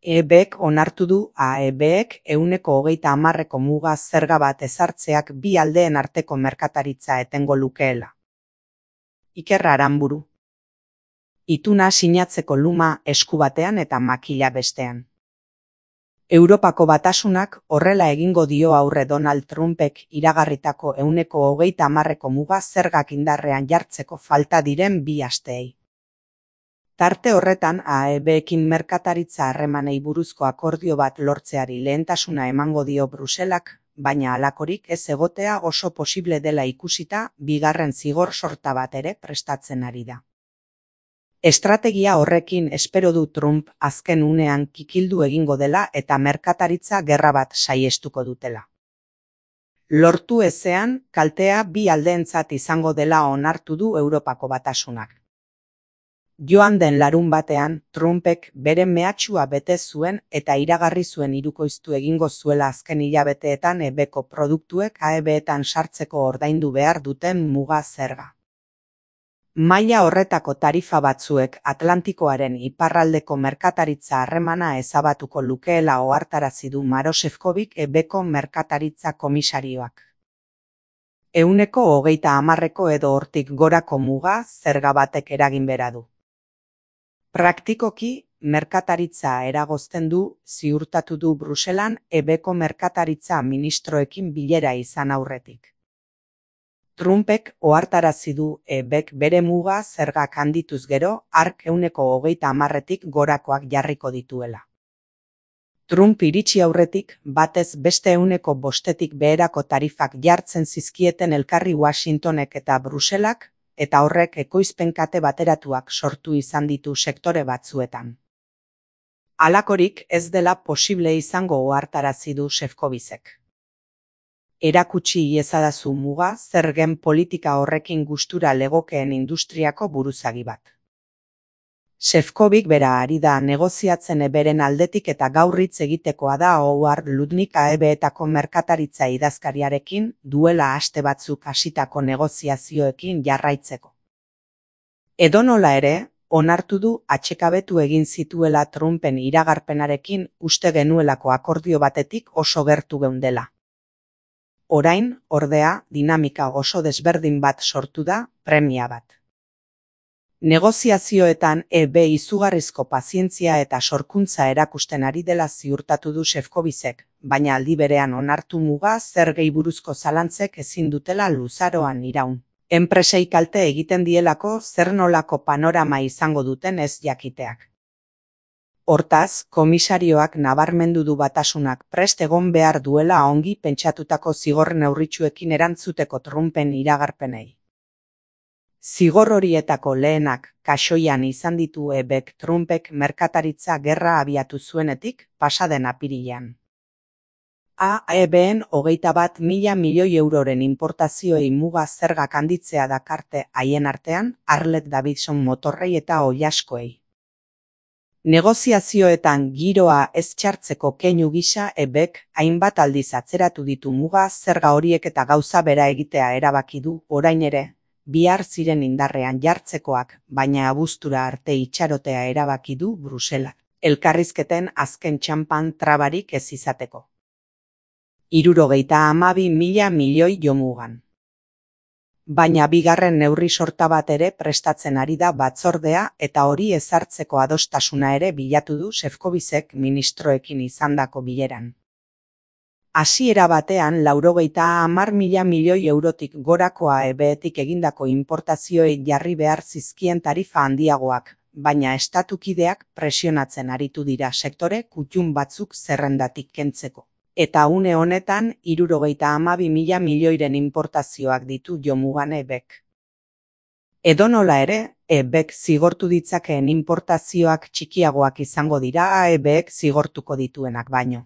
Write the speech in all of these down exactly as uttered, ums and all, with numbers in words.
E Bk onartu du A E Bek ehuneko hogeita hamarreko muga zerga bat ezartzeak bi aldeen arteko merkataritza etengo lukeela. Iker Aranburu. Ituna sinatzeko luma esku batean eta makila bestean. Europako Batasunak horrela egingo dio aurre Donald Trumpek iragarritako ehuneko hogeita hamarreko muga zergak indarrean jartzeko falta diren bi asteei. Tarte horretan A E Bekin merkataritza harremanei buruzko akordio bat lortzeari lehentasuna emango dio Bruselak, baina halakorik ez egotea oso posible dela ikusita bigarren zigor sorta bat ere prestatzen ari da. Estrategia horrekin espero du Trump azken unean kikildu egingo dela eta merkataritza gerra bat saihestuko dutela. Lortu ezean, kaltea bi aldeentzat izango dela onartu du Europako Batasunak. Joan den larun batean, Trumpek bere mehatxua bete zuen eta iragarri zuen hirukoiztu egingo zuela azken hilabeteetan E Beko produktuek A E Beetan sartzeko ordaindu behar duten muga zerga. Maila horretako tarifa batzuek Atlantikoaren iparraldeko merkataritza harremana ezabatuko lukeela ohartarazi du Maroš Šefčovič E Beko merkataritza komisarioak. Ehuneko hogeita hamarreko edo hortik gorako muga zerga batek eragin bera du. Praktikoki, merkataritza eragozten du, ziurtatu du Bruselan E Beko merkataritza ministroekin bilera izan aurretik. Trumpek ohartarazi du E Bek bere muga zergak handituz gero, hark ehuneko hogeita hamarretik gorakoak jarriko dituela. Trump iritsi aurretik, batez beste ehuneko bostetik beherako tarifak jartzen zizkieten elkarri Washingtonek eta Bruselak, eta horrek ekoizpen kate bateratuak sortu izan ditu sektore batzuetan. Halakorik ez dela posible izango ohartarazi du Šefčoviček. Erakutsi iezadazu muga zergen politika horrekin gustura legokeen industriako buruzagi bat. Šefčovič bera ari da negoziatzen E Beren aldetik eta gaur hitz egitekoa da Howard Lutnick A E Beetako merkataritza idazkariarekin duela aste batzuk hasitako negoziazioekin jarraitzeko. Edonola ere, onartu du atsekabetu egin zituela Trumpen iragarpenarekin uste genuelako akordio batetik oso gertu geundela. Orain, ordea, dinamika oso desberdin bat sortu da, premia bat. Negoziazioetan E B izugarrizko pazientzia eta sorkuntza erakusten ari dela ziurtatu du Šefčoviček, baina aldi berean onartu muga zergei buruzko zalantzek ezin dutela luzaroan iraun. Enpresei kalte egiten dielako zer nolako panorama izango duten ez jakiteak. Hortaz, komisarioak nabarmendu du Batasunak prest egon behar duela ongi pentsatutako zigor neurritsuekin erantzuteko Trumpen iragarpenei. Zigor horietako lehenak kaxoian izan ditu E Bek Trumpek merkataritza gerra abiatu zuenetik pasaden apirilean. A E Bn hogeita bat mila milioi euroren importazioei muga zergak handitzea dakarte haien artean Harley Davidson motorrei eta oilaskoei. Negoziazioetan giroa ez txartzeko keinu gisa E Bek hainbat aldiz atzeratu ditu muga zerga horiek eta gauza bera egitea erabaki du orain ere, bihar ziren indarrean jartzekoak, baina abuztura arte itxarotea erabaki du Bruselak, elkarrizketen azken txanpan trabarik ez izateko. Hirurogeita hamabi mila milioi jo mugan. Baina bigarren neurri sorta bat ere prestatzen ari da batzordea eta hori ezartzeko adostasuna ere bilatu du Šefčoviček ministroekin izandako bileran. Hasiera batean laurogeita hamar mila milioi eurotik gorako A E Betik egindako importazioei jarri behar zizkien tarifa handiagoak, baina estatukideak presionatzen aritu dira sektore kutxun batzuk zerrendatik kentzeko. Eta une honetan hirurogeita hamabi mila milioiren importazioak ditu jo mugan E Bek. Edonola ere, E Bek zigortu ditzakeen importazioak txikiagoak izango dira A E Bek zigortuko dituenak baino.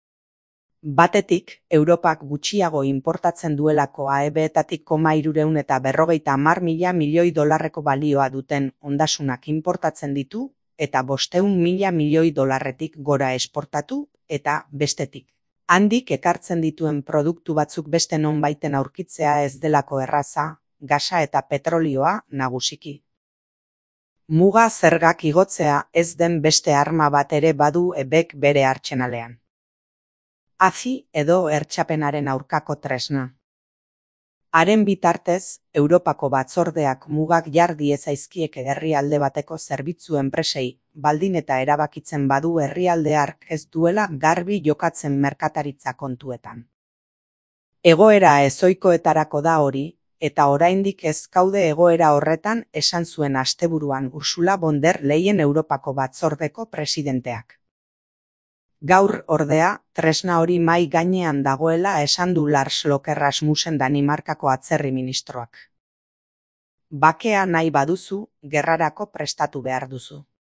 Batetik, Europak gutxiago importatzen duelako A E Betatik koma hirurehun eta berrogeita hamar mila milioi dolarreko balioa duten ondasunak importatzen ditu, eta bostehun mila milioi dolarretik gora esportatu, eta bestetik. Handik ekartzen dituen produktu batzuk beste nonbaiten aurkitzea ez delako erraza, gasa eta petrolioa nagusiki. Muga zergak igotzea ez den beste arma bat ere badu ebek bere artsenalean. Hazi edo hertsapenaren aurkako tresna. Haren bitartez, Europako batzordeak mugak jar diezaizkieke herrialde bateko zerbitzu enpresei, baldin eta erabakitzen badu herrialde hark ez duela garbi jokatzen merkataritza kontuetan. Egoera ezohikoetarako da hori, eta oraindik ez gaude egoera horretan, esan zuen asteburuan Ursula von der Leyen Europako batzordeko presidenteak. Gaur, ordea, tresna hori mahai gainean dagoela esan du Lars Løkke Rasmussen Danimarkako atzerri ministroak. Bakea nahi baduzu, gerrarako prestatu behar duzu.